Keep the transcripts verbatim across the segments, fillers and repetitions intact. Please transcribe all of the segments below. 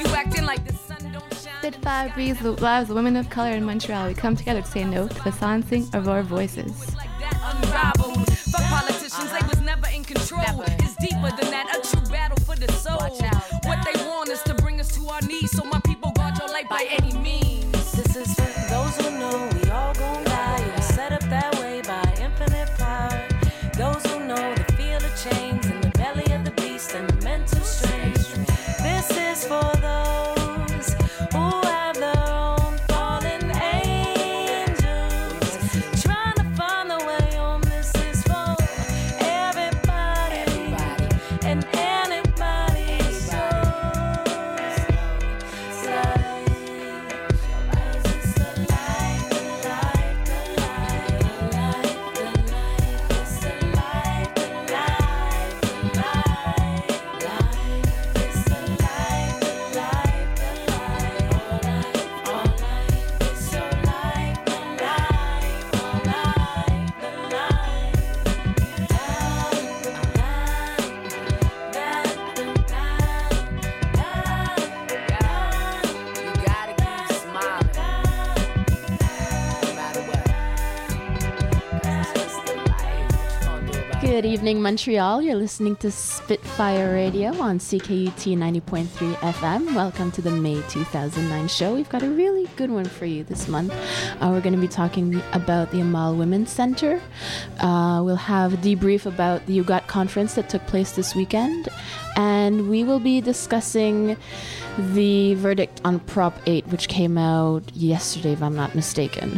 you acting like the sun don't shine. Spitfire breathes the lives of women of color in Montreal. We come together to say no to the silencing of our voices. Like that unrivaled. Fuck politicians, they was never in control. It's deeper than that, a true battle for the soul. What they want is to bring us to our knees, so my people guard your life by any means. This is for those who know we all gon' die. It was set up that way by infinite power. Those who know the feel of chains in the belly of the beast and the mental strain. This is for those who have their own fallen angels, trying to find their way home. This is for everybody, everybody. And anybody's souls. Light, it's the light, the light, the light, the light, the light. It's the light, the light, the light, light. It's the light, the light, the light, all light, all light. It's your light, the light, all light, the light. Down, down, down, down, You gotta keep smiling, no matter what. 'Cause it's just the life. What you gonna do about it? Good evening, Montreal. You're listening to Spitfire Radio on C K U T ninety point three F M. Welcome to the May two thousand nine show. We've got a really good one for you this month. Uh, we're going to be talking about the Amal Women's Center. Uh, we'll have a debrief about the U G A T conference that took place this weekend. And we will be discussing the verdict on Prop eight, which came out yesterday, if I'm not mistaken.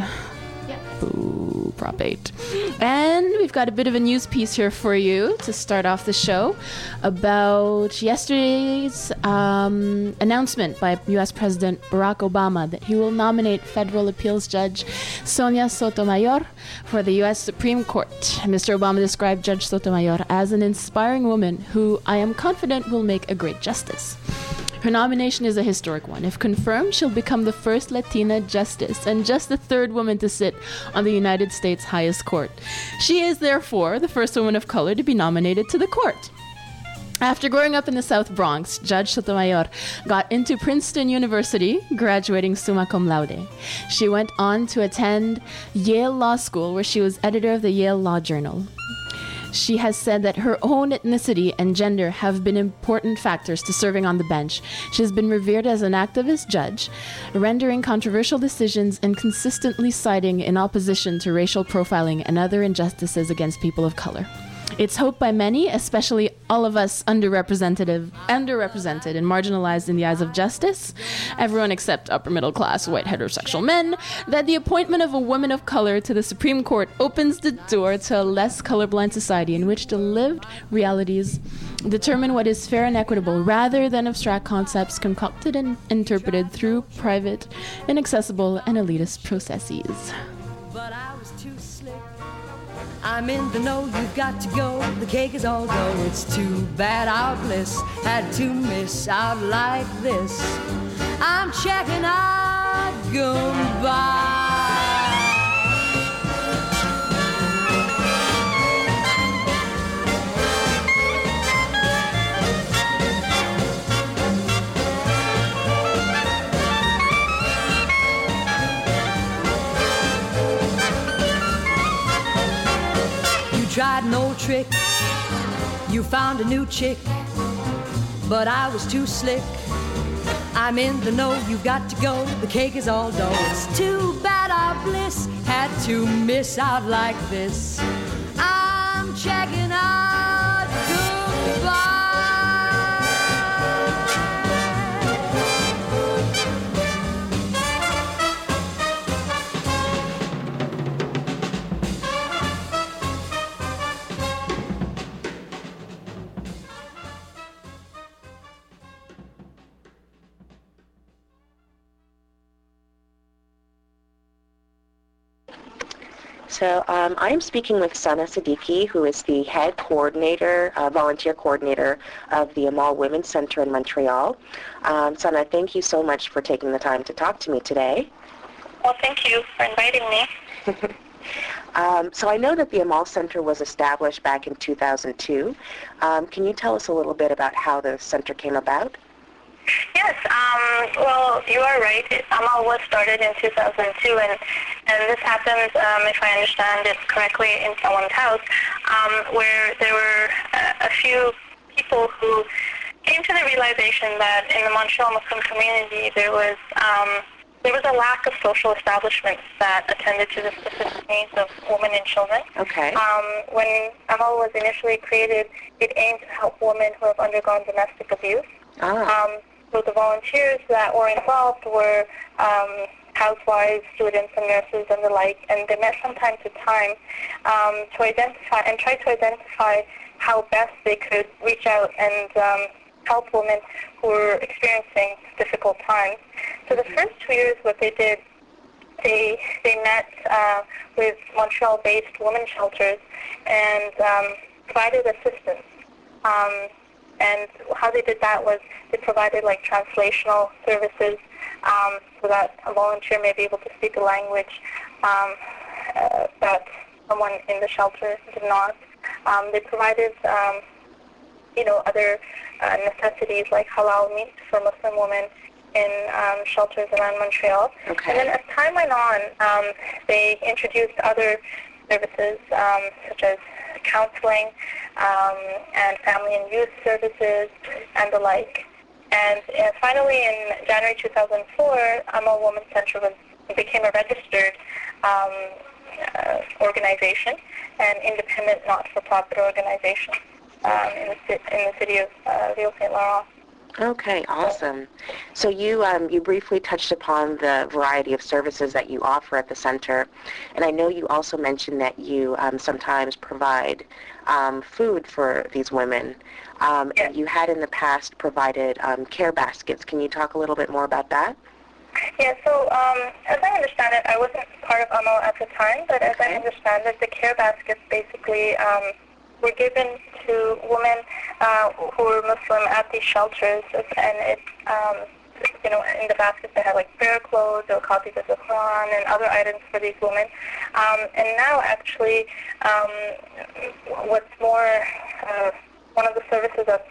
Ooh, Prop eight. And we've got a bit of a news piece here for you to start off the show about yesterday's um, announcement by U S President Barack Obama that he will nominate federal appeals judge Sonia Sotomayor for the U S Supreme Court. Mister Obama described Judge Sotomayor as an inspiring woman who I am confident will make a great justice. Her nomination is a historic one. If confirmed, she'll become the first Latina justice and just the third woman to sit on the United States highest court. She is, therefore, the first woman of color to be nominated to the court. After growing up in the South Bronx, Judge Sotomayor got into Princeton University, graduating summa cum laude. She went on to attend Yale Law School, where she was editor of the Yale Law Journal. She has said that her own ethnicity and gender have been important factors to serving on the bench. She has been revered as an activist judge, rendering controversial decisions and consistently siding in opposition to racial profiling and other injustices against people of color. It's hoped by many, especially all of us underrepresented, underrepresented and marginalized in the eyes of justice, everyone except upper middle class white heterosexual men, that the appointment of a woman of color to the Supreme Court opens the door to a less colorblind society in which the lived realities determine what is fair and equitable rather than abstract concepts concocted and interpreted through private, inaccessible, and elitist processes. but I was too slick. I'm in the know, you've got to go. The cake is all dough. It's too bad our bliss had to miss out like this. I'm checking out goodbye. Tried an old trick, you found a new chick, but I was too slick. I'm in the know, you've got to go, the cake is all dough. It's too bad our bliss had to miss out like this. I'm checking out goodbye. So um, I'm speaking with Sana Siddiqui, who is the head coordinator, uh, volunteer coordinator of the Amal Women's Center in Montreal. Um, Sana, thank you so much for taking the time to talk to me today. Well, thank you for inviting me. um, so I know that the Amal Center was established back in two thousand two. Um, can you tell us a little bit about how the center came about? Yes, um, Um, well, you are right. It, Amal was started in two thousand two, and, and this happened, um, if I understand it correctly, in someone's house, um, where there were a, a few people who came to the realization that in the Montreal Muslim community there was um, there was a lack of social establishments that attended to the specific needs of women and children. Okay. Um, when Amal was initially created, it aimed to help women who have undergone domestic abuse. Ah. Um, so the volunteers that were involved were um, housewives, students, and nurses, and the like, and they met from time to time um, to identify and try to identify how best they could reach out and um, help women who were experiencing difficult times. So the first two years, what they did, they they met uh, with Montreal-based women's shelters and um, provided assistance. Um, and how they did that was they provided like translational services um, so that a volunteer may be able to speak a language um, uh, that someone in the shelter did not. Um, they provided um, you know, other uh, necessities like halal meat for Muslim women in um, shelters around Montreal. Okay. And then as time went on, um, they introduced other services um, such as counseling um, and family and youth services and the like. And uh, finally, in January two thousand four, Amal Women's Center was, became a registered um, uh, organization, an independent not-for-profit organization. Um, in, the, in the city of uh, Ville Saint Laurent. Okay, awesome. So you um, you briefly touched upon the variety of services that you offer at the center, and I know you also mentioned that you um, sometimes provide um, food for these women. Um, Yes. And you had in the past provided um, care baskets. Can you talk a little bit more about that? Yeah, so um, as I understand it, I wasn't part of Amal at the time, but as Okay. I understand it, the care baskets basically um, were given to women uh, who were Muslim at these shelters, and it, um, you know, in the baskets they had like prayer clothes or copies of the Quran and other items for these women. Um, and now, actually, um, what's more, uh, one of the services that's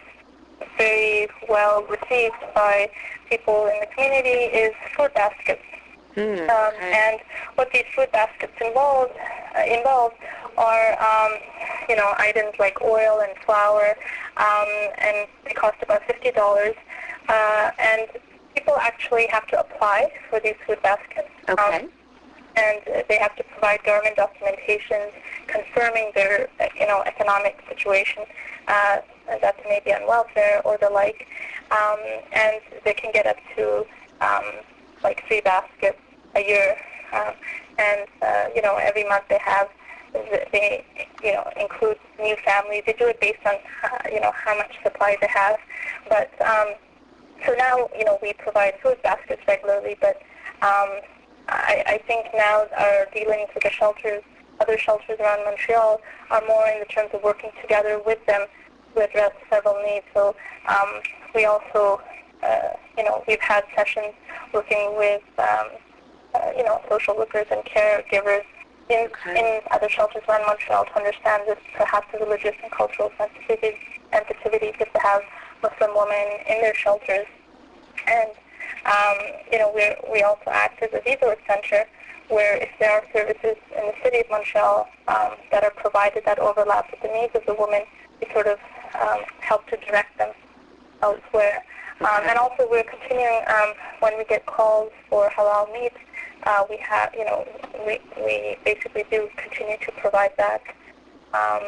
very well received by people in the community is food baskets. Hmm, Um, okay. and what these food baskets involve, uh, involve are, um, you know, items like oil and flour, um, and they cost about fifty dollars. Uh, and people actually have to apply for these food baskets. Okay. Um, and they have to provide government documentation confirming their, uh, you know, economic situation, uh, that they may be on welfare or the like. Um, and they can get up to um, like three baskets a year, uh, and uh, you know, every month they have, they you know, include new families. They do it based on uh, you know, how much supply they have. But um, so now, you know, we provide food baskets regularly. But um, I, I think now our dealings with the shelters, other shelters around Montreal, are more in the terms of working together with them to address several needs. So um, we also, uh, you know, we've had sessions working with um, Uh, you know, social workers and caregivers in Okay. in other shelters around Montreal to understand this, perhaps the religious and cultural sensitivities, sensitivities that they have Muslim women in their shelters. And, um, you know, we we also act as a resource center where if there are services in the city of Montreal um, that are provided that overlap with the needs of the women, we sort of um, help to direct them elsewhere. Um, Okay. and also we're continuing, um, when we get calls for halal meat, Uh, we have, you know, we, we basically do continue to provide that, um,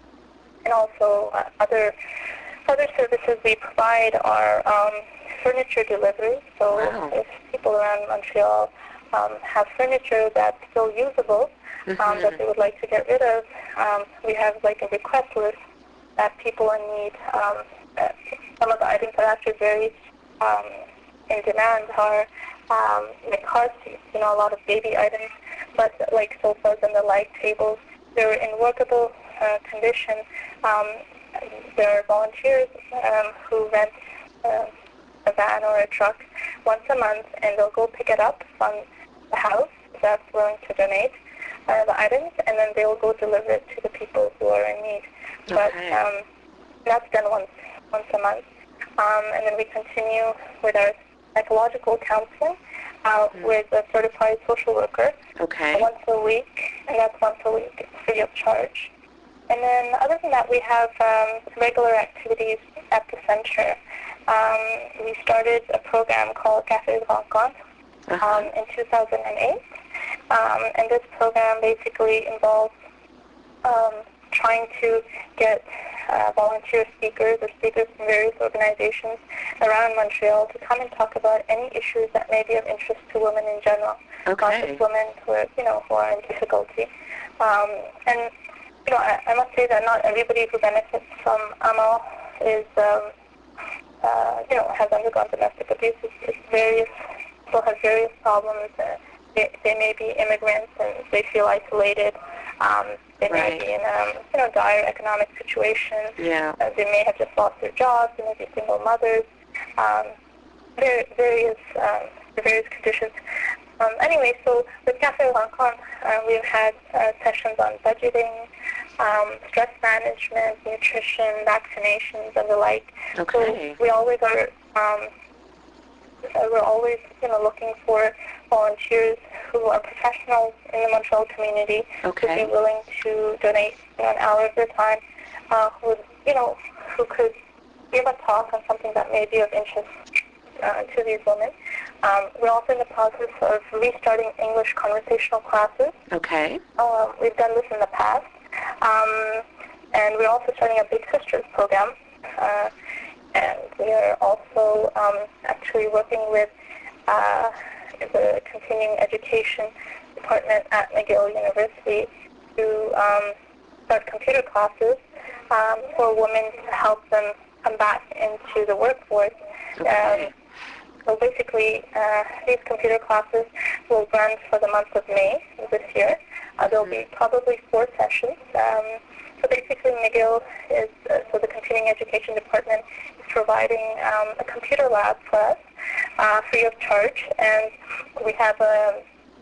and also uh, other other services we provide are um, furniture delivery. So Wow. if people around Montreal um, have furniture that's still usable, um, that they would like to get rid of, um, we have like a request list that people in need. Um, uh, some of the items that are actually very um, in demand are. Um, like car seats, you know, a lot of baby items, but like sofas and the like, tables, they're in workable uh, condition. Um, there are volunteers um, who rent uh, a van or a truck once a month, and they'll go pick it up from the house that's willing to donate uh, the items, and then they will go deliver it to the people who are in need. But Okay. um, that's done once once a month, um, and then we continue with our psychological counseling uh, Mm. with a certified social worker Okay. once a week, and that's once a week, free of charge. And then other than that, we have um, regular activities at the center. Um, we started a program called Café Rencontre Uh-huh. um, in two thousand eight, um, and this program basically involves um, trying to get uh, volunteer speakers or speakers from various organizations around Montreal to come and talk about any issues that may be of interest to women in general, not Okay. just women who are, you know, who are in difficulty. Um, and you know, I, I must say that not everybody who benefits from A M O is, um, uh, you know, has undergone domestic abuse. It's, it's various people have various problems. Uh, they, they may be immigrants and they feel isolated. Um, they may Right. be in a you know dire economic situation. Yeah. Uh, they may have just lost their jobs. They may be single mothers. Um, there various um, various conditions. Um, anyway, so with Café Rencontre, uh, we've had uh, sessions on budgeting, um, stress management, nutrition, vaccinations, and the like. Okay. So we always are. Um, uh, we're always, you know, looking for volunteers who are professionals in the Montreal community Okay. who'd be willing to donate, you know, an hour of their time, uh, who, would, you know, who could give a talk on something that may be of interest uh, to these women. Um, we're also in the process of restarting English conversational classes. Okay. Um, we've done this in the past. Um, and we're also starting a Big Sisters program. Uh, and we are also um, actually working with uh, the continuing education department at McGill University to um, start computer classes um, for women to help them come back into the workforce. Okay. Um, so basically, uh, these computer classes will run for the month of May this year. Uh, there'll be probably four sessions. Um, so basically, McGill is, uh, so the continuing education department is providing um, a computer lab for us, uh, free of charge, and we have an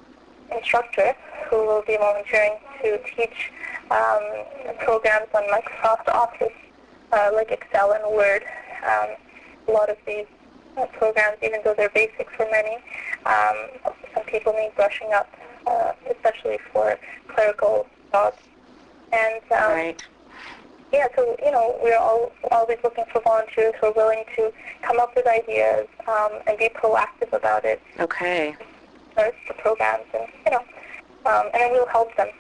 instructor who will be volunteering to teach um, programs on Microsoft Office, uh, like Excel and Word. Um, a lot of these uh, programs, even though they're basic for many, um, some people need brushing up, uh, especially for clerical jobs. And um, Right. yeah, so, you know, we're all, always looking for volunteers who are willing to come up with ideas um, and be proactive about it, Okay. start the programs, and, you know, um, and then we'll help them.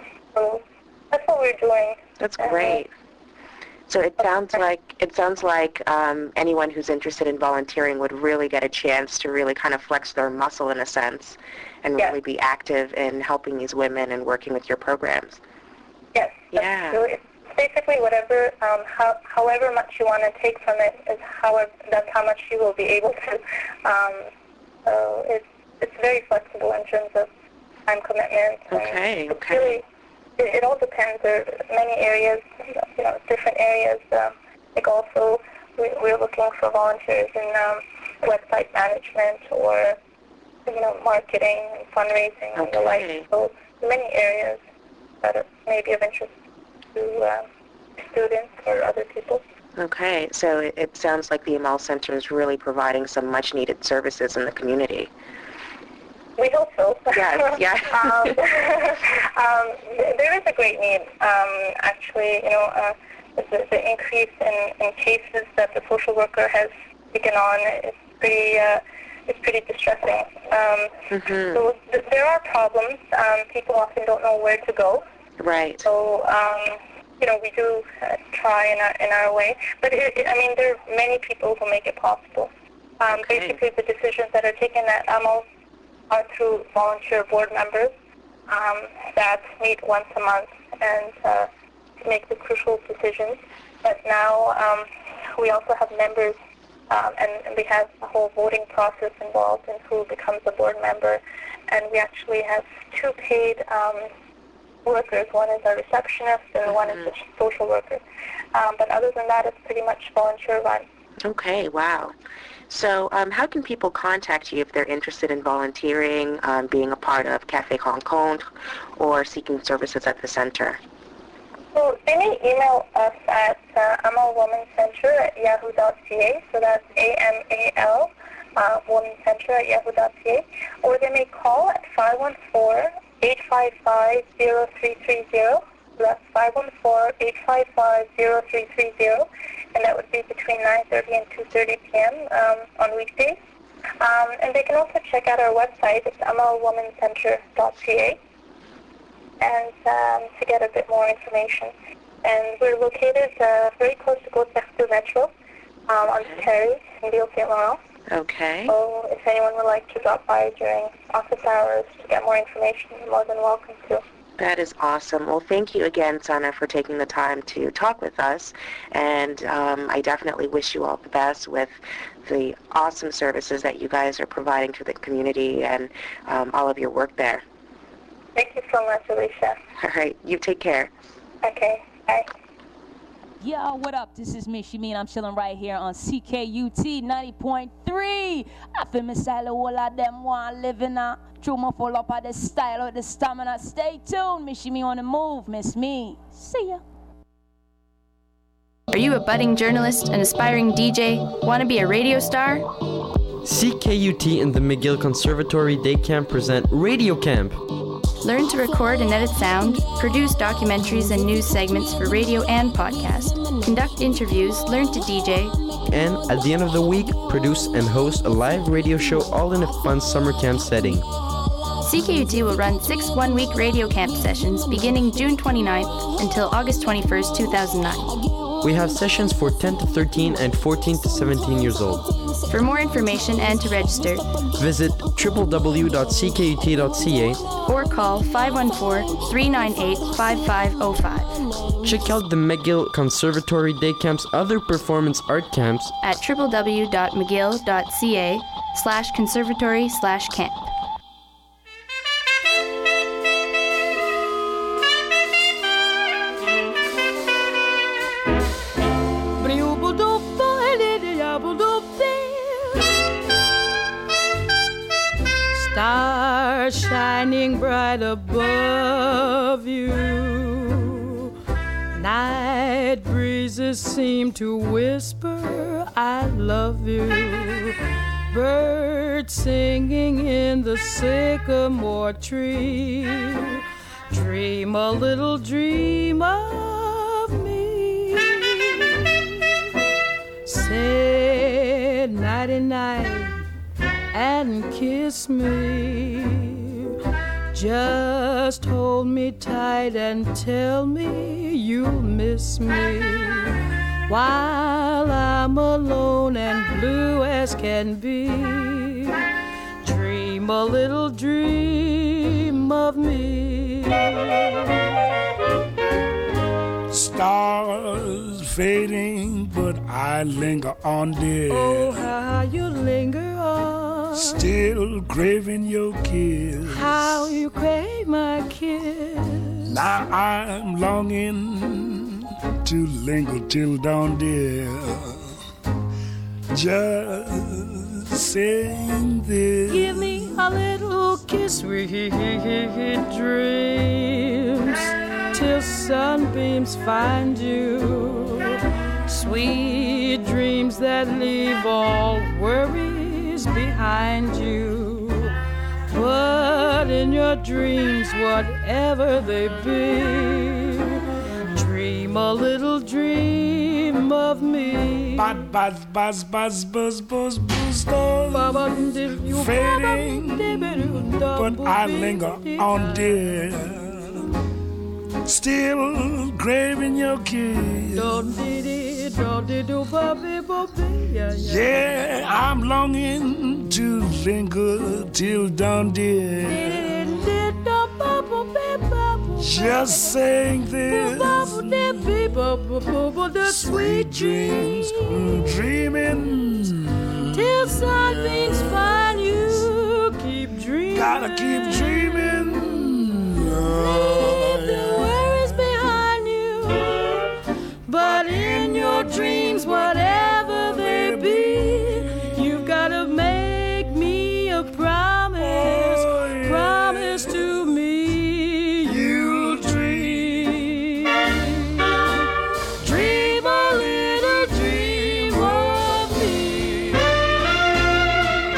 So that's what we're doing. That's And, uh, great. So it sounds like it sounds like um, anyone who's interested in volunteering would really get a chance to really kind of flex their muscle in a sense, and Yes. really be active in helping these women and working with your programs. Yes. that's Yeah. true. It's basically whatever, um, how, however much you want to take from it is however, that's how much you will be able to. Um, so it's, it's very flexible in terms of time commitment. and Okay, it's okay. Really, it, it all depends. There are many areas, you know, different areas. Um, like also, we, we're looking for volunteers in um, website management or, you know, marketing and fundraising and the Okay. like. So many areas that are maybe of interest to uh, students or other people. Okay, so it, it sounds like the Amal Center is really providing some much-needed services in the community. We hope so. Yes, yeah. um, um, th- there is a great need. Um, actually, you know, uh, the, the increase in, in cases that the social worker has taken on is pretty, uh, is pretty distressing. Um, Mm-hmm. So th- there are problems. Um, people often don't know where to go. Right. So, um, you know, we do uh, try in our, in our way. But, it, it, I mean, there are many people who make it possible. Um, Okay. Basically, the decisions that are taken at A M O are through volunteer board members um, that meet once a month and uh, make the crucial decisions. But now um, we also have members, um, and, and we have a whole voting process involved in who becomes a board member. And we actually have two paid um, workers. One is a receptionist and one is a social worker. Um, but other than that, it's pretty much volunteer run. Okay, wow. So um, how can people contact you if they're interested in volunteering, um, being a part of Café Rencontre, or seeking services at the center? So they may email us at uh, Amal Women's Center at yahoo dot c a. So that's A M A L uh, women's center at yahoo dot c a, or they may call at five one four, eight five five, zero three three zero. That's five one four, eight five five, zero three three zero, and that would be between nine thirty and two thirty p.m. Um, on weekdays. Um, and they can also check out our website. It's amal women center dot c a, and um, to get a bit more information. And we're located uh, very close to Côte-Pertu Metro, um, on the Terrace in Ville Saint Laurent. Okay. So if anyone would like to drop by during office hours to get more information, you're more than welcome to. That is awesome. Well, thank you again, Sana, for taking the time to talk with us. And um, I definitely wish you all the best with the awesome services that you guys are providing to the community and um, all of your work there. Thank you so much, Alicia. All right. You take care. Okay. Bye. Yo, what up? This is Miss Shimeen. I'm chilling right here on C K U T ninety point three. I feel me style all of them want living out. True, my full up of the style with the stamina. Stay tuned, Miss Shimeen on the move, Miss Me. See ya. Are you a budding journalist, an aspiring D J? Want to be a radio star? C K U T and the McGill Conservatory Day Camp present Radio Camp. Learn to record and edit sound, produce documentaries and news segments for radio and podcast, conduct interviews, learn to D J, And at the end of the week, produce and host a live radio show all in a fun summer camp setting. C K U T will run six one-week radio camp sessions beginning June twenty-ninth until August twenty-first, two thousand nine. We have sessions for ten to thirteen and fourteen to seventeen years old. For more information and to register, visit w w w dot c k u t dot c a or call five one four, three nine eight, five five zero five. Check out the McGill Conservatory Day Camp's other performance art camps at w w w dot mcgill dot c a slash conservatory slash camp. Stars shining bright above you. Night breezes seem to whisper, I love you. Birds singing in the sycamore tree. Dream a little dream of me. Say nighty-night and kiss me. Just hold me tight and tell me you'll miss me. While I'm alone and blue as can be, dream a little dream of me. Stars fading, but I linger on, dear. Oh, how you linger on. Still craving your kiss. How you crave my kiss. Now I'm longing to linger till dawn, dear. Just saying this. Give me a little kiss, sweet dreams, till sunbeams find you. Sweet dreams that leave all worries behind you. But in your dreams, whatever they be, dream a little dream of me. Buzz, buzz, buzz, buzz, buzz, buzz, buzz, stars fading, but I linger on, dear. Still craving your kiss. Yeah, I'm longing to linger till dawn, dear. Just saying this. Sweet dreams, dreaming till sunbeams find you. Keep dreaming. Gotta keep dreaming. Leave the worries behind you. But in your dreams, whatever they be, you've gotta make me a promise. Oh, yeah. Promise to me you'll dream. Dream a little dream of me.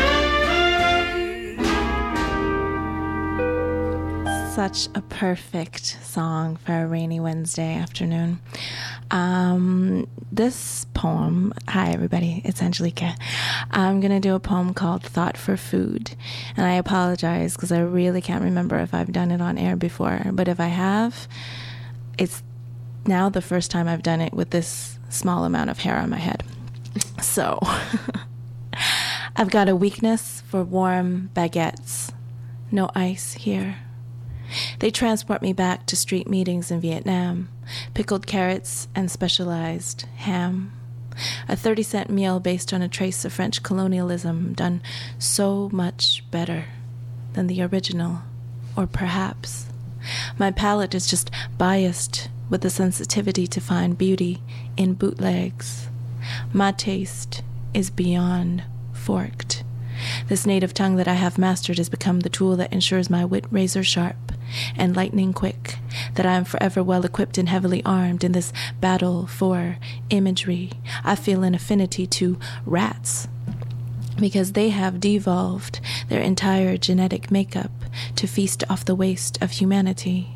such a perfect song for a rainy Wednesday afternoon. Um, this poem, hi everybody, it's Angelica. I'm going to do a poem called Thought for Food. And I apologize because I really can't remember if I've done it on air before. But if I have, it's now the first time I've done it with this small amount of hair on my head. So, I've got a weakness for warm baguettes. No ice here. They transport me back to street meetings in Vietnam, pickled carrots and specialized ham. A thirty cent meal based on a trace of French colonialism done so much better than the original, or perhaps my palate is just biased with the sensitivity to find beauty in bootlegs. My taste is beyond forked. This native tongue that I have mastered has become the tool that ensures my wit razor sharp and lightning quick, that I am forever well equipped and heavily armed in this battle for imagery. I feel an affinity to rats because they have devolved their entire genetic makeup to feast off the waste of humanity.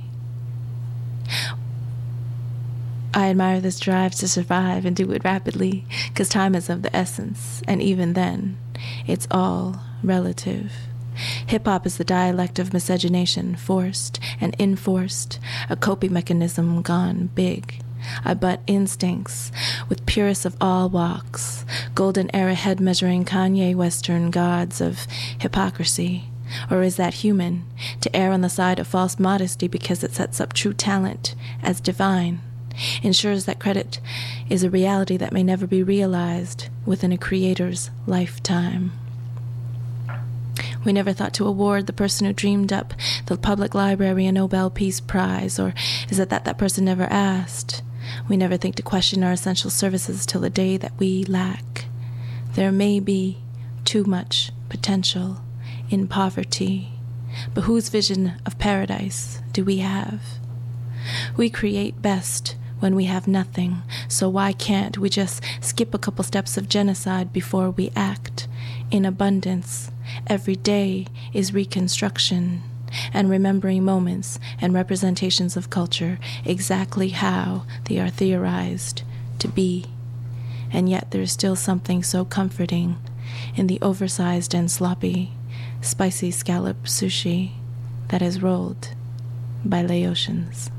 I admire this drive to survive and do it rapidly, because time is of the essence, and even then, it's all relative. Hip-hop is the dialect of miscegenation, forced and enforced, a coping mechanism gone big. I butt instincts with purists of all walks, golden era head measuring Kanye Western gods of hypocrisy. Or is that human, to err on the side of false modesty because it sets up true talent as divine? Ensures that credit is a reality that may never be realized within a creator's lifetime. We never thought to award the person who dreamed up the public library a Nobel Peace Prize, or is it that that person never asked? We never think to question our essential services till the day that we lack. There may be too much potential in poverty, but whose vision of paradise do we have? We create best when we have nothing, so why can't we just skip a couple steps of genocide before we act in abundance? Every day is reconstruction and remembering moments and representations of culture exactly how they are theorized to be. And yet there's still something so comforting in the oversized and sloppy, spicy scallop sushi that is rolled by Laotians.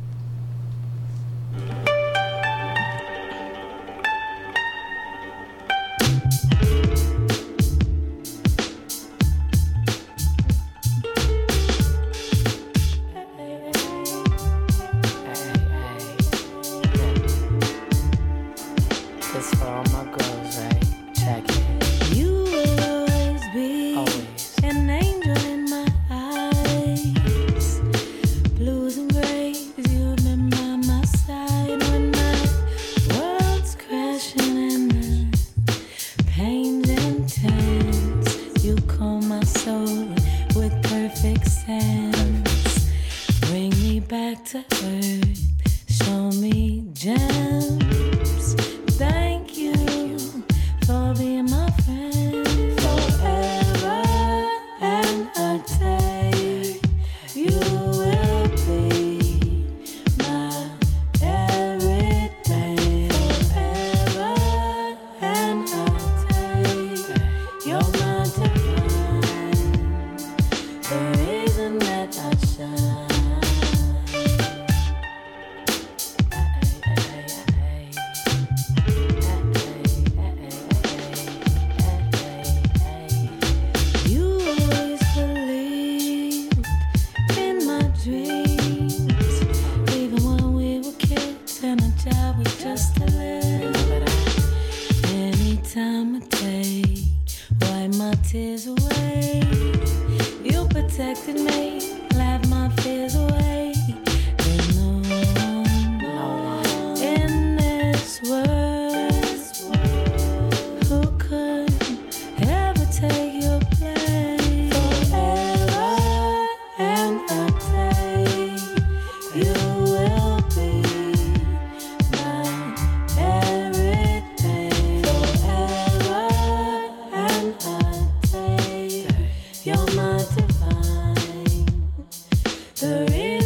You're my divine. The real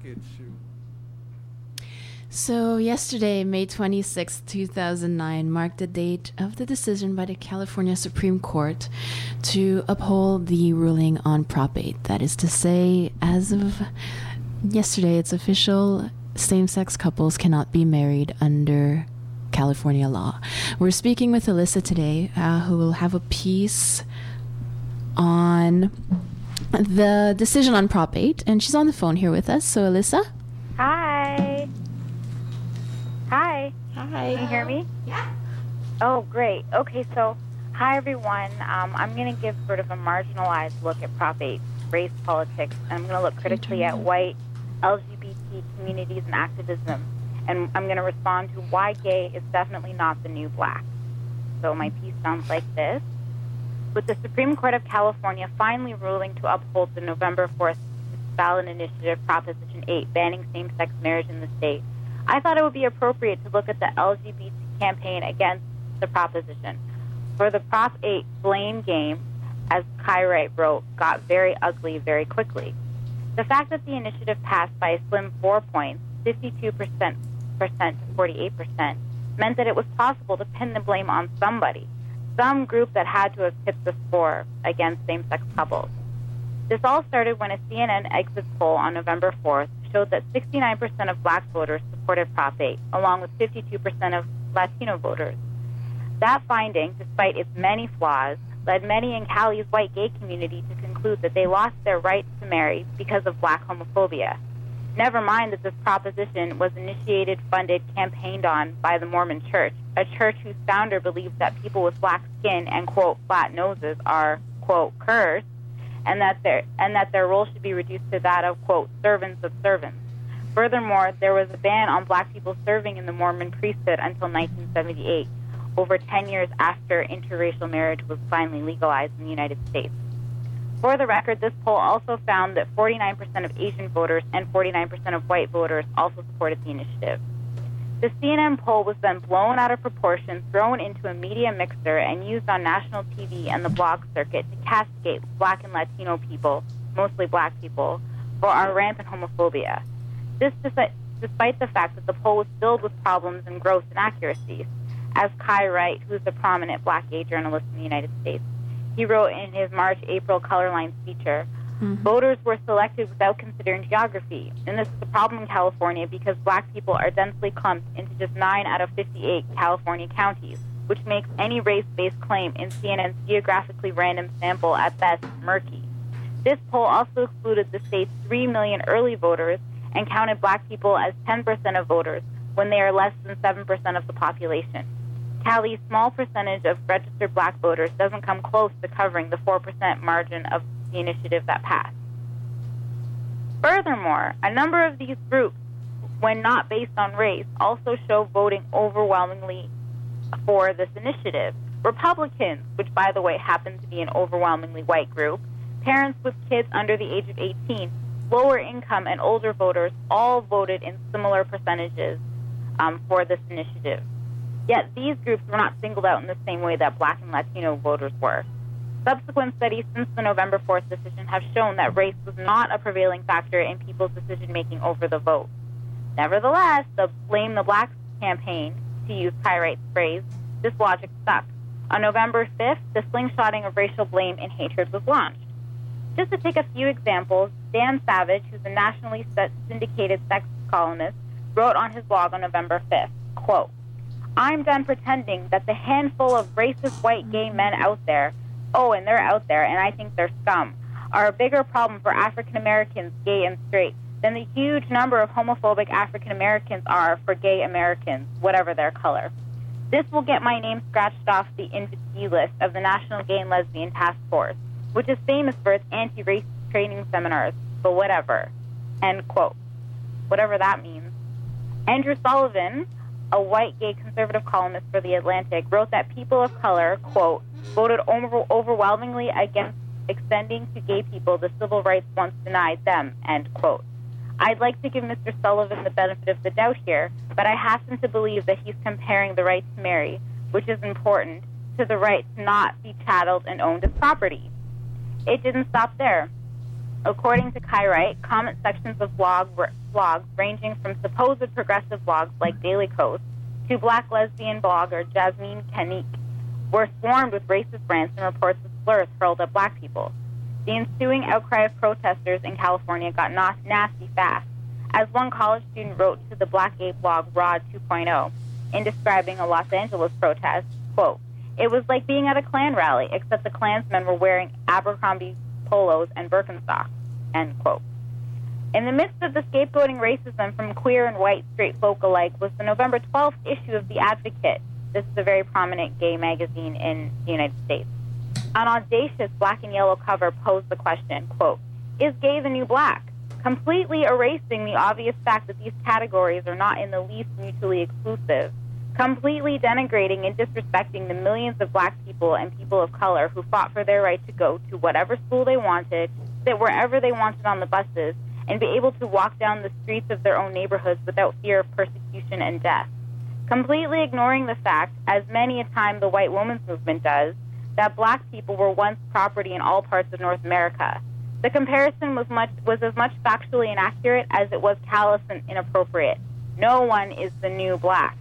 Wicked shoe. So yesterday, May twenty-sixth, two thousand nine, marked the date of the decision by the California Supreme Court to uphold the ruling on Prop eight. That is to say, as of yesterday, it's official, same-sex couples cannot be married under California law. We're speaking with Alyssa today, uh, who will have a piece on the decision on Prop eight, and she's on the phone here with us. So, Alyssa? Hi. Hi. Hi. Can you hear me? Yeah. Oh, great. Okay, so hi, everyone. Um, I'm going to give sort of a marginalized look at Prop eight, race politics, and I'm going to look critically at white L G B T communities and activism, and I'm going to respond to why gay is definitely not the new black. So my piece sounds like this. With the Supreme Court of California finally ruling to uphold the November fourth ballot initiative Proposition eight banning same-sex marriage in the state, I thought it would be appropriate to look at the L G B T campaign against the proposition. For the Prop eight blame game, as Kai Wright wrote, got very ugly very quickly. The fact that the initiative passed by a slim four points, fifty-two percent to forty-eight percent, meant that it was possible to pin the blame on somebody, some group that had to have tipped the score against same-sex couples. This all started when a C N N exit poll on November fourth showed that sixty-nine percent of black voters supported Prop eight, along with fifty-two percent of Latino voters. That finding, despite its many flaws, led many in Cali's white gay community to conclude that they lost their right to marry because of black homophobia. Never mind that this proposition was initiated, funded, campaigned on by the Mormon Church, a church whose founder believes that people with black skin and, quote, flat noses are, quote, cursed, and that their and that their role should be reduced to that of, quote, servants of servants. Furthermore, there was a ban on black people serving in the Mormon priesthood until nineteen seventy-eight, over ten years after interracial marriage was finally legalized in the United States. For the record, this poll also found that forty-nine percent of Asian voters and forty-nine percent of white voters also supported the initiative. The C N N poll was then blown out of proportion, thrown into a media mixer, and used on national T V and the blog circuit to castigate black and Latino people, mostly black people, for our rampant homophobia. This despite the fact that the poll was filled with problems and gross inaccuracies. As Kai Wright, who is a prominent black gay journalist in the United States, he wrote in his March-April Color Lines feature, mm-hmm. Voters were selected without considering geography. And this is a problem in California because black people are densely clumped into just nine out of fifty-eight California counties, which makes any race-based claim in C N N's geographically random sample at best murky. This poll also excluded the state's three million early voters and counted black people as ten percent of voters when they are less than seven percent of the population. Cali's small percentage of registered black voters doesn't come close to covering the four percent margin of the initiative that passed. Furthermore, a number of these groups, when not based on race, also show voting overwhelmingly for this initiative. Republicans, which by the way happen to be an overwhelmingly white group, parents with kids under the age of eighteen, lower income and older voters all voted in similar percentages um, for this initiative. Yet these groups were not singled out in the same way that black and Latino voters were. Subsequent studies since the November fourth decision have shown that race was not a prevailing factor in people's decision-making over the vote. Nevertheless, the Blame the Blacks campaign, to use Kai Wright's phrase, this logic stuck. On November fifth, the slingshotting of racial blame and hatred was launched. Just to take a few examples, Dan Savage, who's a nationally syndicated sex columnist, wrote on his blog on November fifth, quote, I'm done pretending that the handful of racist white gay men out there, oh, and they're out there, and I think they're scum, are a bigger problem for African Americans, gay and straight, than the huge number of homophobic African Americans are for gay Americans, whatever their color. This will get my name scratched off the invitee list of the National Gay and Lesbian Task Force, which is famous for its anti-race training seminars, but whatever. End quote. Whatever that means. Andrew Sullivan, a white gay conservative columnist for The Atlantic, wrote that people of color, quote, voted over- overwhelmingly against extending to gay people the civil rights once denied them, end quote. I'd like to give Mister Sullivan the benefit of the doubt here, but I happen to believe that he's comparing the right to marry, which is important, to the right to not be chatteled and owned as property. It didn't stop there. According to Kyrite, comment sections of blog, blogs ranging from supposed progressive blogs like Daily Kos to black lesbian blogger Jasmine Kanique were swarmed with racist rants and reports of slurs hurled at black people. The ensuing outcry of protesters in California got na- nasty fast, as one college student wrote to the Black Gay blog Rod two point oh in describing a Los Angeles protest, quote, "It was like being at a Klan rally, except the Klansmen were wearing Abercrombie polos and Birkenstocks," end quote. In the midst of the scapegoating racism from queer and white straight folk alike was the November twelfth issue of The Advocate. This is a very prominent gay magazine in the United States. An audacious black and yellow cover posed the question, quote, "Is gay the new black?" completely erasing the obvious fact that these categories are not in the least mutually exclusive, completely denigrating and disrespecting the millions of black people and people of color who fought for their right to go to whatever school they wanted, sit wherever they wanted on the buses, and be able to walk down the streets of their own neighborhoods without fear of persecution and death. Completely ignoring the fact, as many a time the white women's movement does, that black people were once property in all parts of North America. The comparison was much was as much factually inaccurate as it was callous and inappropriate. No one is the new black.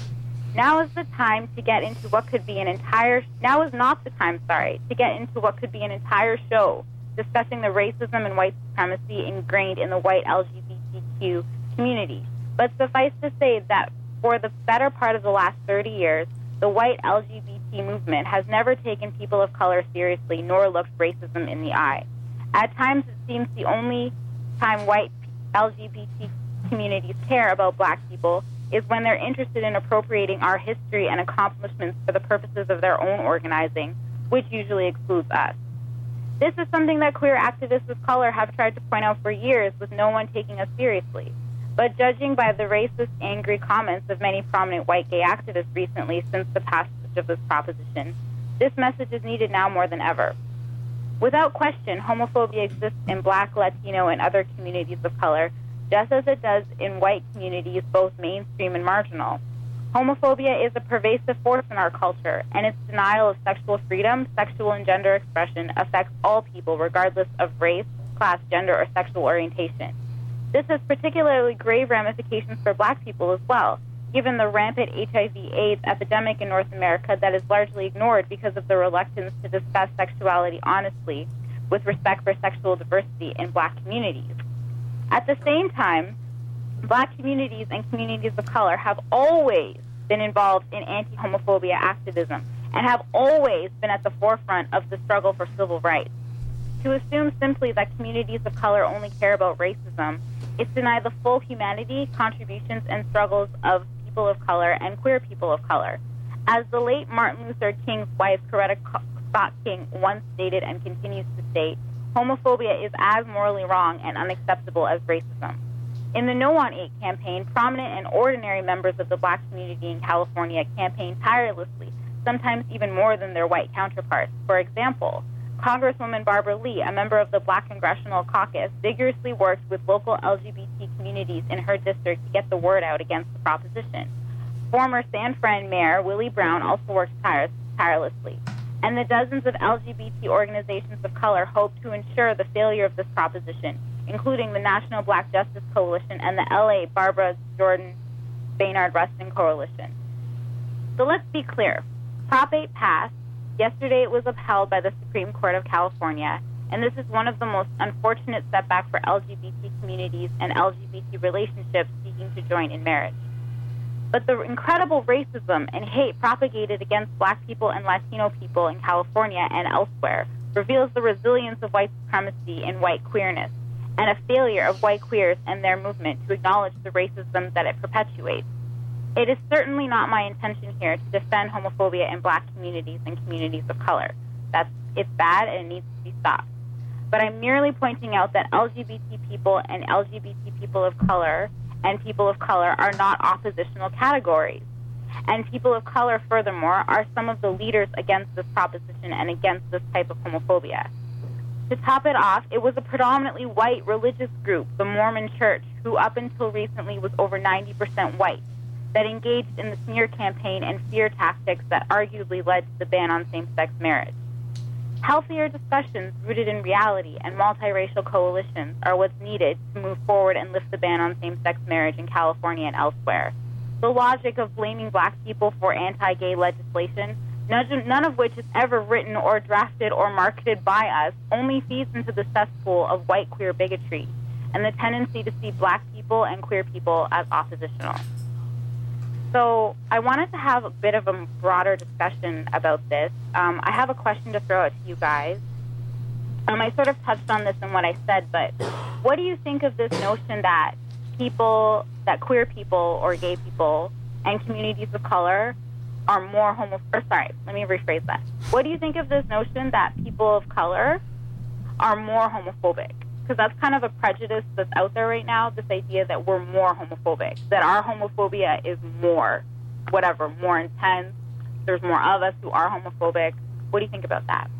Now is the time to get into what could be an entire now is not the time, sorry, to get into what could be an entire show discussing the racism and white supremacy ingrained in the white L G B T Q community. But suffice to say that for the better part of the last thirty years, the white L G B T movement has never taken people of color seriously nor looked racism in the eye. At times, it seems the only time white L G B T communities care about black people is when they're interested in appropriating our history and accomplishments for the purposes of their own organizing, which usually excludes us. This is something that queer activists of color have tried to point out for years with no one taking us seriously. But judging by the racist, angry comments of many prominent white gay activists recently since the passage of this proposition, this message is needed now more than ever. Without question, homophobia exists in black, Latino, and other communities of color, just as it does in white communities, both mainstream and marginal. Homophobia is a pervasive force in our culture, and its denial of sexual freedom, sexual and gender expression affects all people, regardless of race, class, gender, or sexual orientation. This has particularly grave ramifications for black people as well, given the rampant H I V AIDS epidemic in North America that is largely ignored because of the reluctance to discuss sexuality honestly with respect for sexual diversity in black communities. At the same time, black communities and communities of color have always been involved in anti-homophobia activism and have always been at the forefront of the struggle for civil rights. To assume simply that communities of color only care about racism is to deny the full humanity, contributions, and struggles of people of color and queer people of color. As the late Martin Luther King's wife, Coretta Scott King, once stated and continues to state, homophobia is as morally wrong and unacceptable as racism. In the No on eight campaign, prominent and ordinary members of the black community in California campaigned tirelessly, sometimes even more than their white counterparts. For example, Congresswoman Barbara Lee, a member of the Black Congressional Caucus, vigorously worked with local L G B T communities in her district to get the word out against the proposition. Former San Fran Mayor Willie Brown also worked tire- tirelessly. And the dozens of L G B T organizations of color hope to ensure the failure of this proposition, including the National Black Justice Coalition and the L A Barbara Jordan Baynard Rustin Coalition. So let's be clear. Prop eight passed. Yesterday it was upheld by the Supreme Court of California, and this is one of the most unfortunate setbacks for L G B T communities and L G B T relationships seeking to join in marriage. But the incredible racism and hate propagated against black people and Latino people in California and elsewhere reveals the resilience of white supremacy and white queerness, and a failure of white queers and their movement to acknowledge the racism that it perpetuates. It is certainly not my intention here to defend homophobia in black communities and communities of color. That's, it's bad and it needs to be stopped. But I'm merely pointing out that L G B T people and L G B T people of color and people of color are not oppositional categories. And people of color, furthermore, are some of the leaders against this proposition and against this type of homophobia. To top it off, it was a predominantly white religious group, the Mormon Church, who up until recently was over ninety percent white, that engaged in the smear campaign and fear tactics that arguably led to the ban on same-sex marriage. Healthier discussions rooted in reality and multiracial coalitions are what's needed to move forward and lift the ban on same-sex marriage in California and elsewhere. The logic of blaming black people for anti-gay legislation, none of which is ever written or drafted or marketed by us, only feeds into the cesspool of white queer bigotry and the tendency to see black people and queer people as oppositional. So I wanted to have a bit of a broader discussion about this. Um, I have a question to throw out to you guys. Um, I sort of touched on this in what I said, but what do you think of this notion that people, that queer people or gay people and communities of color are more homo... Or sorry, let me rephrase that. What do you think of this notion that people of color are more homophobic? Because that's kind of a prejudice that's out there right now, this idea that we're more homophobic, that our homophobia is more, whatever, more intense. There's more of us who are homophobic. What do you think about that?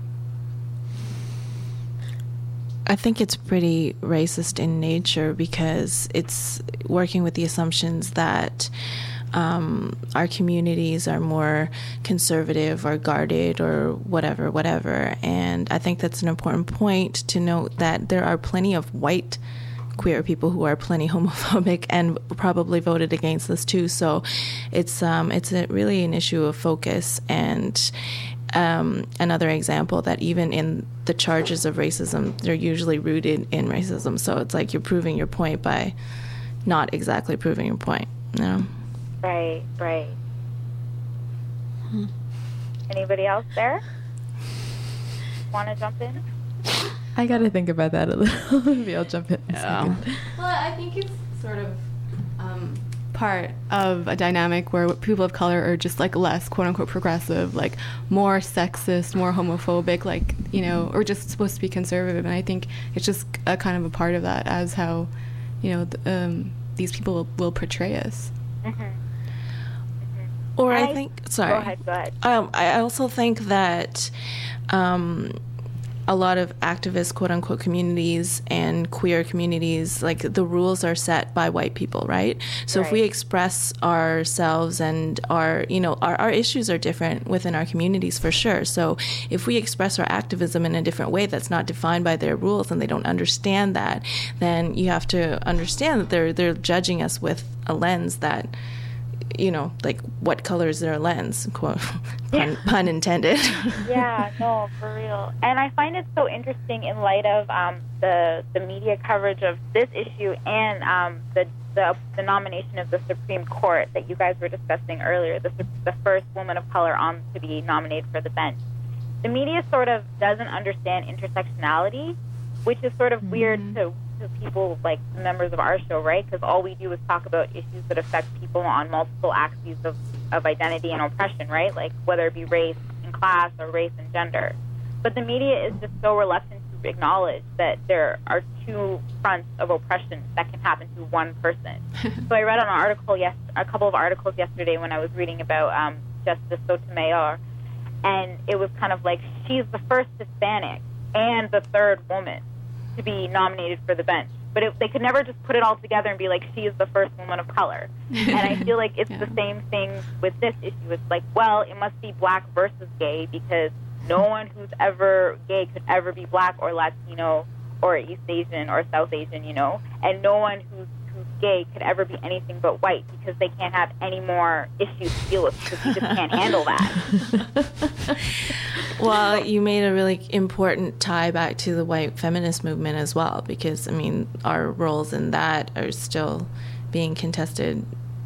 I think it's pretty racist in nature because it's working with the assumptions that um, our communities are more conservative or guarded or whatever, whatever. And I think that's an important point to note that there are plenty of white queer people who are plenty homophobic and probably voted against this too. So it's um, it's a, really an issue of focus. And um, another example that even in the charges of racism, they're usually rooted in racism. So it's like you're proving your point by not exactly proving your point, you know? Right, right. Hmm. Anybody else there? Want to jump in? I got to think about that a little. Maybe I'll jump in. Yeah. Well, I think it's sort of um, part of a dynamic where people of color are just like less quote unquote progressive, like more sexist, more homophobic, like, you know, or just supposed to be conservative. And I think it's just a kind of a part of that as how, you know, th- um, these people will, will portray us. Mm-hmm. Or I, I think, sorry. Go ahead, go ahead. Um, I also think that um, a lot of activist, quote unquote, communities and queer communities, like the rules are set by white people, right? So right. if we express ourselves and our, you know, our, our issues are different within our communities for sure. So if we express our activism in a different way that's not defined by their rules and they don't understand that, then you have to understand that they're they're judging us with a lens that, you know, like what color is their lens, quote, pun, pun intended. Yeah, no, for real. And I find it so interesting in light of um, the the media coverage of this issue and um, the, the the nomination of the Supreme Court that you guys were discussing earlier, the, the first woman of color on to be nominated for the bench. The media sort of doesn't understand intersectionality, which is sort of mm-hmm. weird to to people like the members of our show, right? Because all we do is talk about issues that affect people on multiple axes of, of identity and oppression, right? Like whether it be race and class or race and gender. But the media is just so reluctant to acknowledge that there are two fronts of oppression that can happen to one person. So I read an article, yes, a couple of articles yesterday when I was reading about um, Justice Sotomayor, and it was kind of like she's the first Hispanic and the third woman to be nominated for the bench. But it, they could never just put it all together and be like, she is the first woman of color. And I feel like it's yeah. the same thing with this issue. It's like, well, it must be black versus gay because no one who's ever gay could ever be black or Latino or East Asian or South Asian, you know? And no one who's, who's gay could ever be anything but white because they can't have any more issues to deal with because you just can't handle that. Well, you made a really important tie back to the white feminist movement as well, because, I mean, our roles in that are still being contested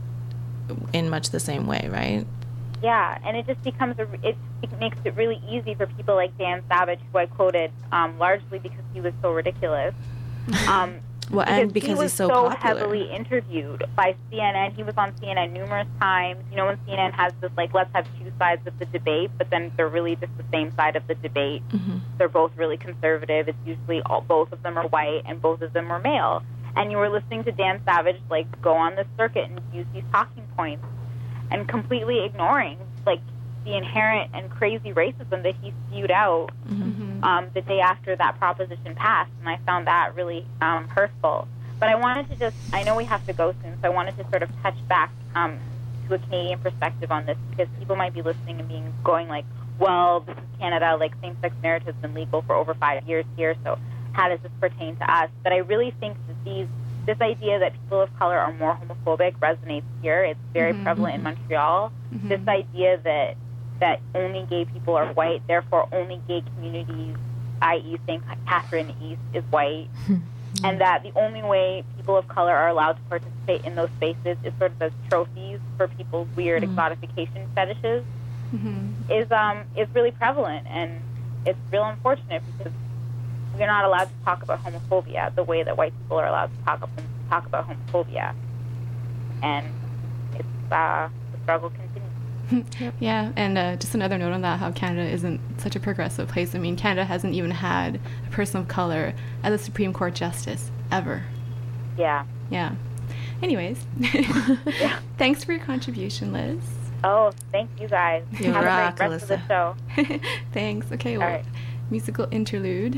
in much the same way, right? Yeah, and it just becomes, a, it, it makes it really easy for people like Dan Savage, who I quoted um, largely because he was so ridiculous. Um, well, and because he was he's so, so popular. heavily interviewed by C N N. He was on C N N numerous times. You know, when C N N has this, like, let's have two sides of the debate, but then they're really just the same side of the debate. Mm-hmm. They're both really conservative. It's usually all, both of them are white and both of them are male. And you were listening to Dan Savage, like, go on this circuit and use these talking points and completely ignoring, like, the inherent and crazy racism that he spewed out mm-hmm. um, the day after that proposition passed. And I found that really um, hurtful. But I wanted to just, I know we have to go soon, so I wanted to sort of touch back um, to a Canadian perspective on this, because people might be listening and being going like, well, this is Canada, like same-sex marriage has been legal for over five years here, so how does this pertain to us? But I really think that these, this idea that people of color are more homophobic resonates here. It's very Mhm, prevalent mhm. in Montreal. Mhm. This idea that that only gay people are white, therefore only gay communities, that is. Saint Catherine East, is white, and that the only way people of color are allowed to participate in those spaces is sort of as trophies for people's weird Mhm. exotification fetishes, Mhm. is um is really prevalent, and it's real unfortunate because we're not allowed to talk about homophobia the way that white people are allowed to talk about, talk about homophobia, and it's uh, the struggle continues. Yeah, and uh, just another note on that, how Canada isn't such a progressive place. I mean, Canada hasn't even had a person of color as a Supreme Court justice ever. Yeah. Yeah. Anyways, thanks for your contribution, Liz. Oh, thank you guys. You Have rock, a great rest of the show. Thanks. Okay, well, All right. musical interlude.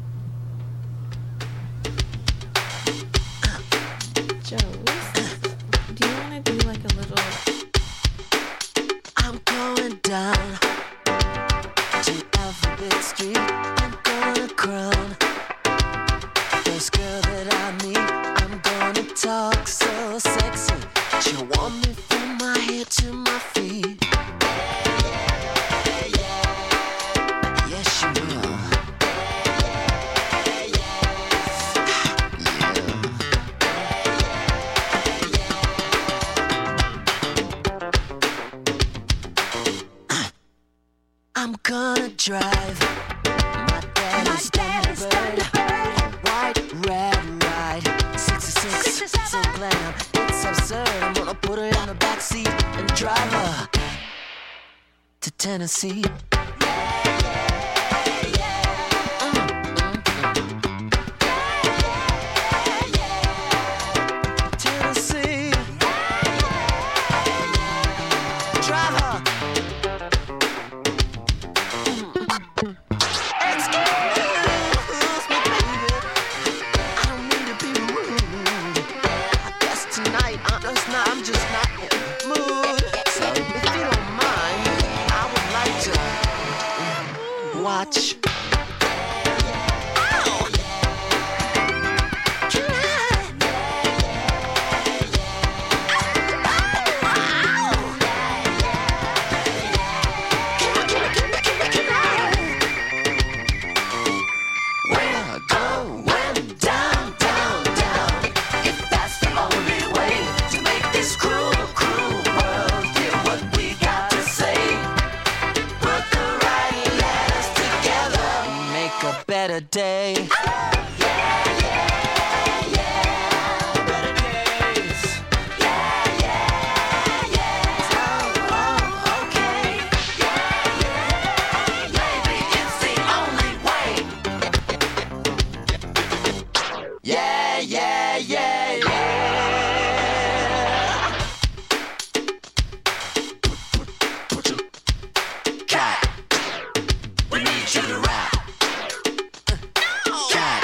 Joe's, do you want to do like a little... I'm going down to Alphabet Street. I'm gonna crown first girl that I meet. I'm gonna talk so sexy. She'll want me from my head to my feet. Yes, she will. I'm gonna drive my daddy's Thunderbird, a white red ride, sixty-six, so glam, it's absurd. I'm gonna put her in the backseat and drive her to Tennessee. Tennessee, drive her. I'm just not in the mood. So if you don't mind, I would like to watch. We're going down, down, down. If that's the only way to make this cruel, cruel world hear what we got to say. Put the right letters together, make a better day. Yeah, yeah, yeah. Better days. Yeah, yeah, yeah. Oh, oh, okay. Yeah, yeah, maybe it's the only way. Yeah, yeah, yeah, yeah. Cat, we need you to rap. Cat.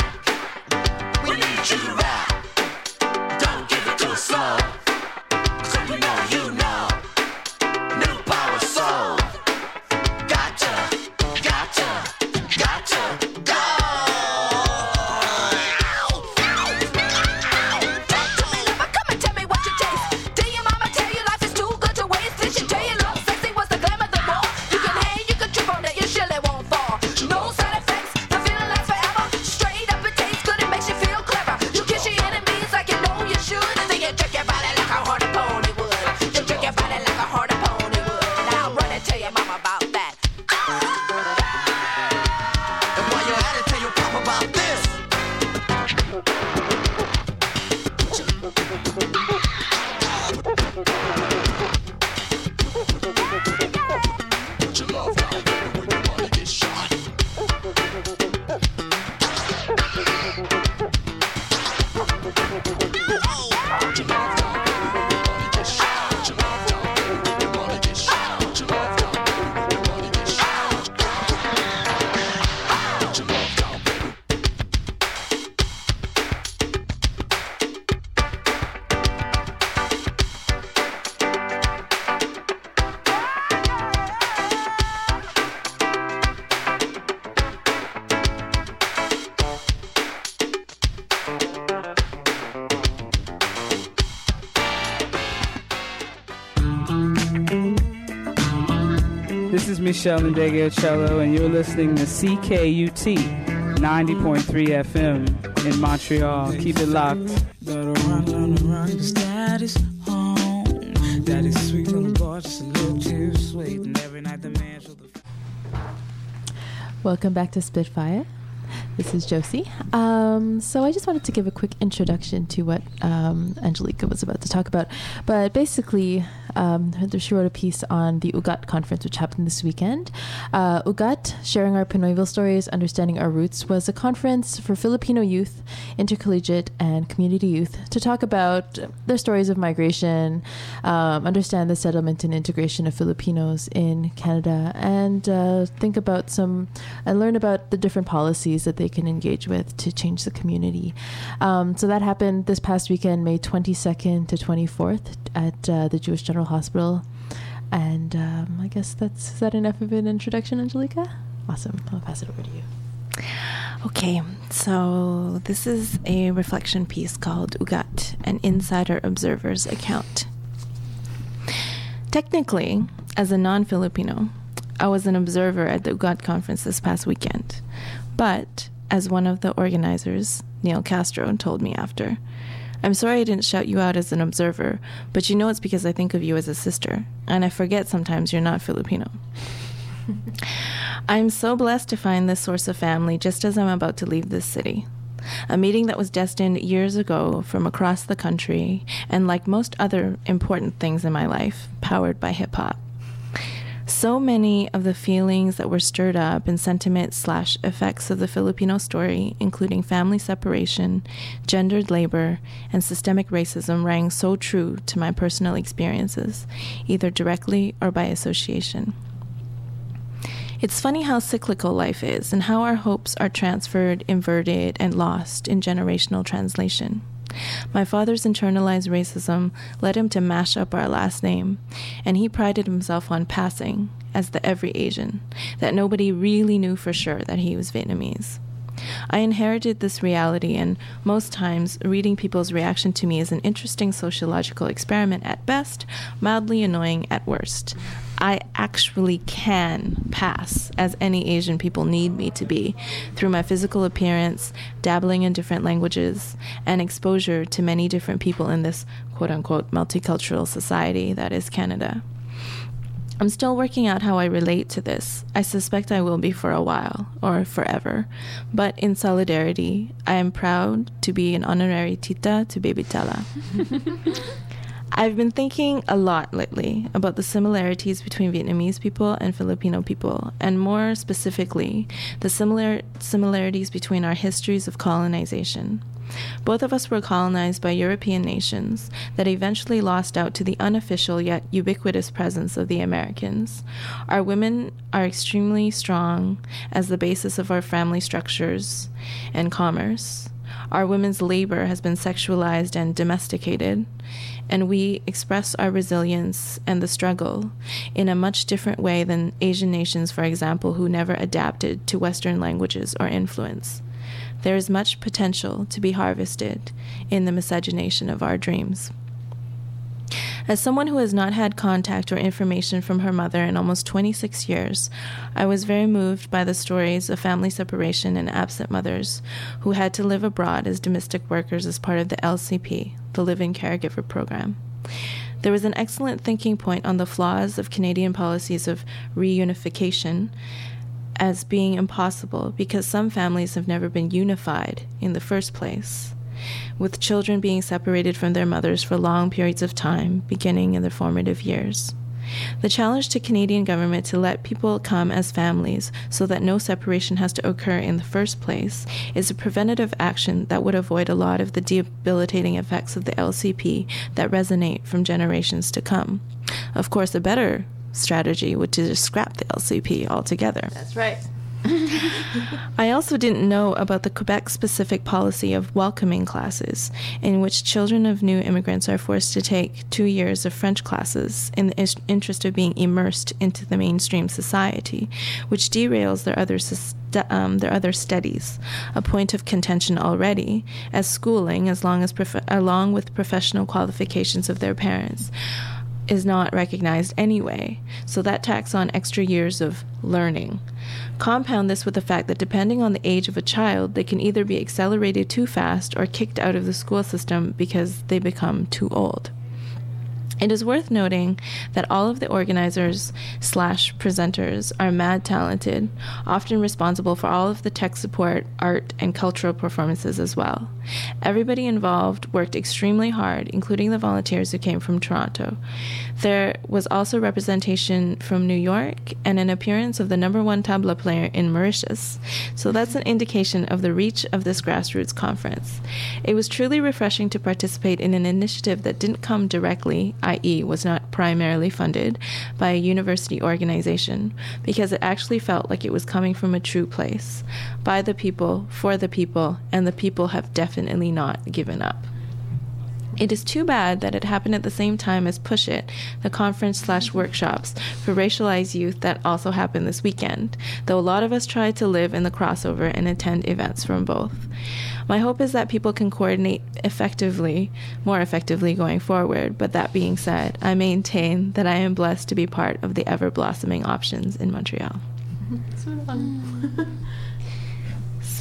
This is Michelle Ndegeocello, and you're listening to C K U T ninety point three F M in Montreal. Keep it locked. Better run, run, run, 'cause daddy's home. Daddy's sweet little boy, just a little too sweet. And every night the man shows the... Welcome back to Spitfire. This is Josie. Um, so I just wanted to give a quick introduction to what um, Angelica was about to talk about. But basically, um, she wrote a piece on the U G A T conference, which happened this weekend. Uh, U G A T, Sharing Our Pinoyville Stories, Understanding Our Roots, was a conference for Filipino youth, intercollegiate, and community youth to talk about their stories of migration, um, understand the settlement and integration of Filipinos in Canada, and uh, think about some, and learn about the different policies that they can engage with to change the community. Um, so that happened this past weekend, May twenty-second to twenty-fourth at uh, the Jewish General Hospital. And um, I guess that's, is that enough of an introduction, Angelica? Awesome. I'll pass it over to you. Okay, so this is a reflection piece called U G A T, an Insider Observer's Account. Technically, as a non-Filipino, I was an observer at the U G A T conference this past weekend. But, as one of the organizers, Neil Castro, told me after, I'm sorry I didn't shout you out as an observer, but you know it's because I think of you as a sister, and I forget sometimes you're not Filipino. I'm so blessed to find this source of family just as I'm about to leave this city. A meeting that was destined years ago from across the country, and like most other important things in my life, powered by hip-hop. So many of the feelings that were stirred up and sentiment slash effects of the Filipino story, including family separation, gendered labor, and systemic racism, rang so true to my personal experiences, either directly or by association. It's funny how cyclical life is and how our hopes are transferred, inverted, and lost in generational translation. My father's internalized racism led him to mash up our last name, and he prided himself on passing as the every Asian, that nobody really knew for sure that he was Vietnamese. I inherited this reality, and most times, reading people's reaction to me is an interesting sociological experiment at best, mildly annoying at worst. I actually can pass as any Asian people need me to be through my physical appearance, dabbling in different languages, and exposure to many different people in this quote-unquote multicultural society that is Canada. I'm still working out how I relate to this. I suspect I will be for a while, or forever. But in solidarity, I am proud to be an honorary tita to Baby Tala. I've been thinking a lot lately about the similarities between Vietnamese people and Filipino people, and more specifically, the similar similarities between our histories of colonization. Both of us were colonized by European nations that eventually lost out to the unofficial yet ubiquitous presence of the Americans. Our women are extremely strong as the basis of our family structures and commerce. Our women's labor has been sexualized and domesticated, and we express our resilience and the struggle in a much different way than Asian nations, for example, who never adapted to Western languages or influence. There is much potential to be harvested in the miscegenation of our dreams. As someone who has not had contact or information from her mother in almost twenty-six years, I was very moved by the stories of family separation and absent mothers who had to live abroad as domestic workers as part of the L C P, the Live-In Caregiver Program. There was an excellent thinking point on the flaws of Canadian policies of reunification as being impossible because some families have never been unified in the first place, with children being separated from their mothers for long periods of time, beginning in their formative years. The challenge to Canadian government to let people come as families so that no separation has to occur in the first place is a preventative action that would avoid a lot of the debilitating effects of the L C P that resonate from generations to come. Of course, a better strategy would to just scrap the L C P altogether. That's right. I also didn't know about the Quebec-specific policy of welcoming classes, in which children of new immigrants are forced to take two years of French classes in the is- interest of being immersed into the mainstream society, which derails their other, sus- um, their other studies, a point of contention already, as schooling, as long as prof- along with professional qualifications of their parents, is not recognized anyway, so that tacks on extra years of learning. Compound this with the fact that depending on the age of a child, they can either be accelerated too fast or kicked out of the school system because they become too old. It is worth noting that all of the organizers slash presenters are mad talented, often responsible for all of the tech support, art, and cultural performances as well. Everybody involved worked extremely hard, including the volunteers who came from Toronto. There was also representation from New York and an appearance of the number one tabla player in Mauritius, so that's an indication of the reach of this grassroots conference. It was truly refreshing to participate in an initiative that didn't come directly, that is was not primarily funded by a university organization, because it actually felt like it was coming from a true place, by the people, for the people, and the people have definitely not given up. It is too bad that it happened at the same time as Push It, the conference slash workshops for racialized youth that also happened this weekend, though a lot of us tried to live in the crossover and attend events from both. My hope is that people can coordinate effectively, more effectively going forward, but that being said, I maintain that I am blessed to be part of the ever-blossoming options in Montreal. So fun. So,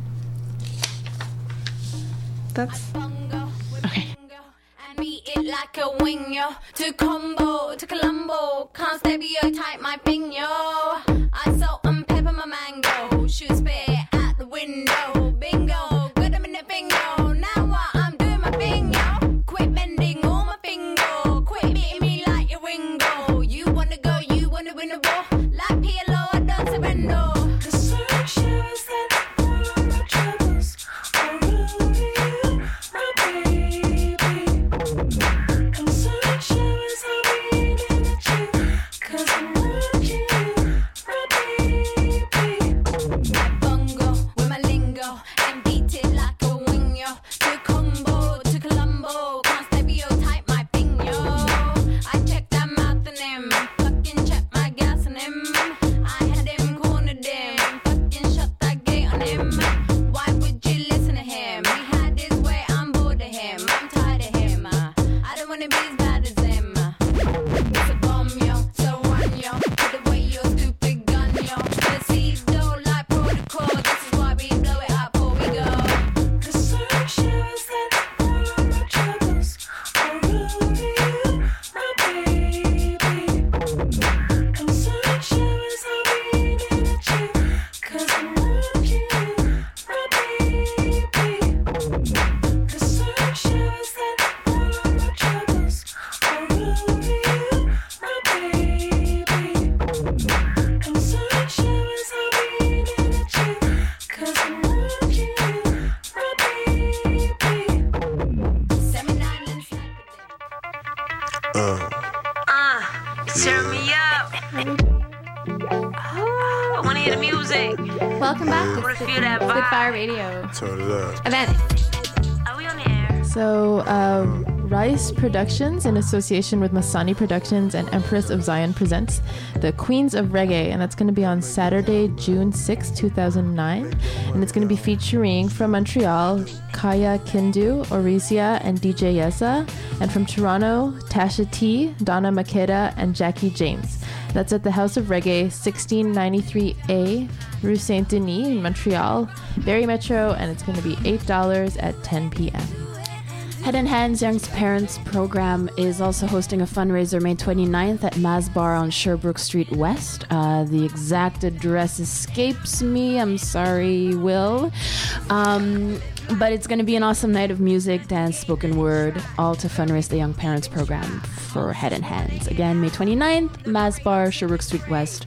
that's... Okay. Beat it like a wing, yo. To combo, to Colombo. Can't stereotype my thing, yo. I salt and pepper my mango. Shoot spit at the window. Bingo, good I'm in the bingo. Now what I'm doing my thing, yo. Quit bending all my finger. Quit beating me like your Ringo. You wanna go, you wanna win the ball. Like P L O, I don't surrender. The search shows that all of my troubles are over you, my baby. And search shows how we needed you, 'cause I'm working you, my baby. I bongo with my lingo and beat it like a wing, yo. To combo, to Colombo, can't stereotype my thing, yo. I check that mouth in him, fucking check my gas on him. I had him cornered him, fucking shut that gate on him. Why would you listen to him? He had his way, I'm bored of him. I'm tired of him. uh, I don't wanna be as bad as him. uh. It's a bomb, yo, so run, yo. Put away your stupid gun, yo. The seeds don't like protocol. This is why we blow it up before we go. The search shows that all of my troubles are over you, my baby. And search shows how we needed you, 'cause I'm working you, my baby. The search shows that all of my troubles are over you, my baby. And search shows how we needed you, 'cause I'm working you, my baby. Seminary and Uh, Uh, turn me up. Oh, I wanna hear the music. Welcome back I to wanna Spit- feel that vibe. Spitfire Radio. turn it up. Event. Are we on the air? So, uh, Rice Productions, in association with Masani Productions and Empress of Zion, presents the Queens of Reggae, and that's going to be on Saturday, June sixth, two thousand nine. And it's going to be featuring from Montreal, Kaya Kindu, Orisia, and D J Yessa. And from Toronto, Tasha T, Donna Makeda, and Jackie James. That's at the House of Reggae, sixteen ninety-three A, Rue Saint Denis in Montreal, Barrie Metro, and it's going to be eight dollars at ten p.m. Head in Hands Young's Parents program is also hosting a fundraiser May twenty-ninth at Maz Bar on Sherbrooke Street West. Uh, the exact address escapes me. I'm sorry, Will. Um, but it's going to be an awesome night of music, dance, spoken word, all to fundraise the Young Parents program for Head in Hands. Again, May twenty-ninth, Maz Bar, Sherbrooke Street West.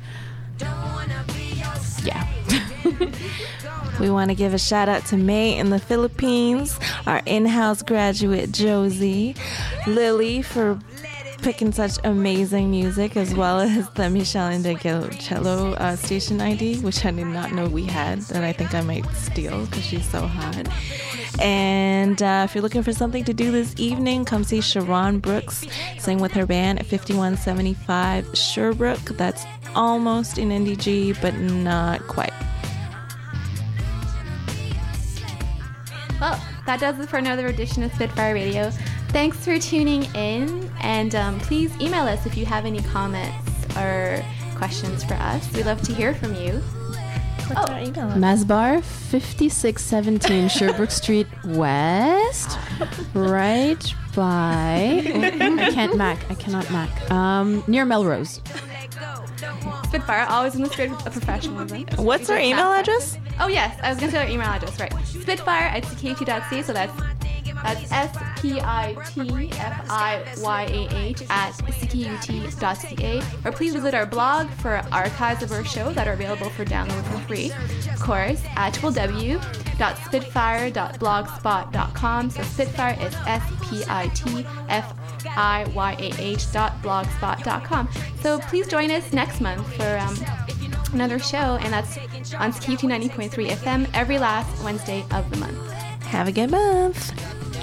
Yeah. We want to give a shout out to May in the Philippines, our in-house graduate Josie, Lily for picking such amazing music, as well as the Michelle Indegelcello uh, station I D, which I did not know we had, that I think I might steal because she's so hot. And uh, if you're looking for something to do this evening, come see Sharon Brooks sing with her band at fifty-one seventy-five Sherbrooke. That's almost in N D G, but not quite. Well, that does it for another edition of Spitfire Radio. Thanks for tuning in, and um, please email us if you have any comments or questions for us. We'd love to hear from you. What's oh. our email? Masbar fifty-six seventeen Sherbrooke Street West, right by. Oh, I can't Mac. I cannot Mac. Um, near Melrose. Spitfire, always in the spirit of professionalism. What's our email address? Oh yes, I was going to say our email address, right. Spitfire at c k u t dot c a, so that's that's S P I T F I Y A H at c k u t dot c a. Or please visit our blog for archives of our show that are available for download for free. Of course, at w w w dot spitfire dot blogspot dot com. So Spitfire is S P I T F I Y A H dot blogspot dot com. So please join us next month for um, another show, and that's on C K U T ninety point three F M every last Wednesday of the month. Have a good month.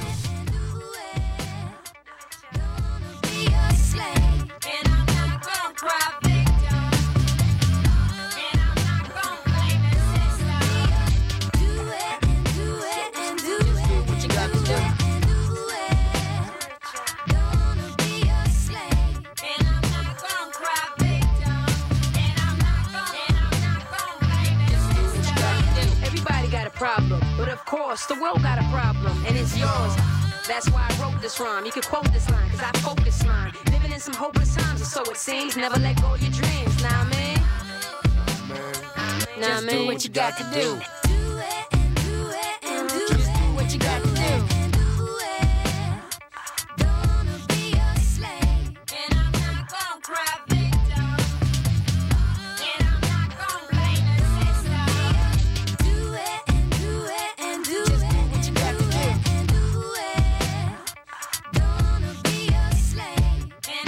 Problem, but of course the world got a problem, and it's yours. That's why I wrote this rhyme. You can quote this line, cause I focus line. Living in some hopeless times, or so it seems. Never let go of your dreams, nah man. Nah man, do what you got to do.